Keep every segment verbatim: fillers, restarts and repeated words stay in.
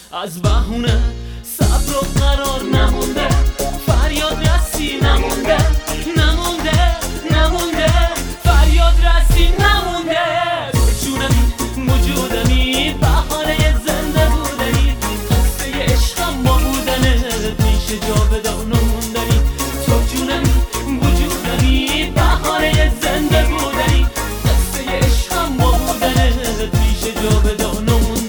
از بهونه، صبر و قرار نمونده، فریاد رسی نمونده، نمونده نمونده، فریاد رسی نمونده. تو جونمی، وجودمی، بهانه زنده بودنی، قصه عشقم با بودنت میشه جاودان و موندنی. تو جونمی، وجودمی، بهانه زنده بودنی، قصه عشقم با بودنت میشه جاودان و موندنی.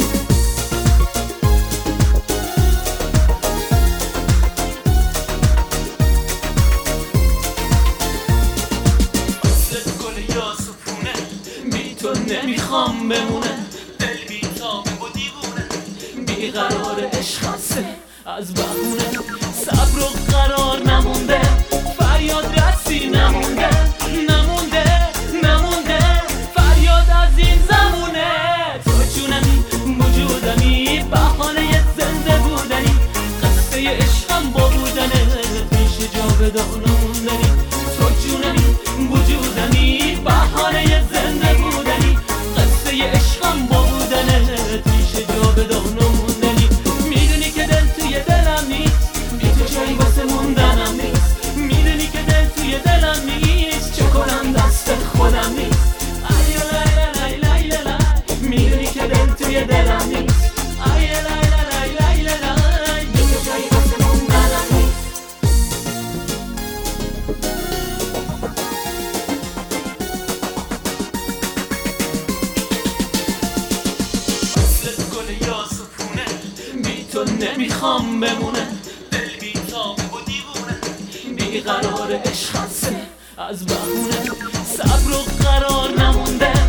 تو نمیخوام بمونه، دل بی تاب و دیوونه، بیقرار عشق هسته از بهونه. صبر و قرار نمونده، فریاد رسی نمونده، نمونده نمونده، فریاد از این زمونه. تو جونمی، وجودمی، بهانه زنده بودنی، قصه عشقم با بودنت میشه جاودان و موندنی. تو جونمی، وجودمی، بهانه زنده بودنی، قصه عشقم با بودنت میشه جاودان و موندنی. میدونی که دل توی دلم نیست، بی تو جایی واسه موندنم نیست. میدونی که دل توی دلم نیست، چه کنم دست خودم نیست. ای لای لای لای لای، میدونی که دل توی دلم نیست. ای لای لای لای لای، بی تو جایی واسه موندنم نیست. بی تو نمیخوام بمونه، دل بی تاب و دیوونه، بیقرار عشق هسته از بهونه. صبر و قرار نمونده،